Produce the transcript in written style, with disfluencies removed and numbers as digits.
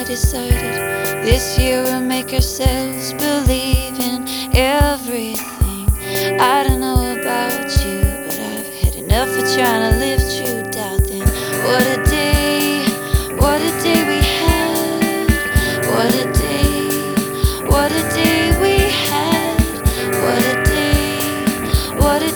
I decided this year we'll make ourselves believe in everything. I don't know about you, but I've had enough of trying to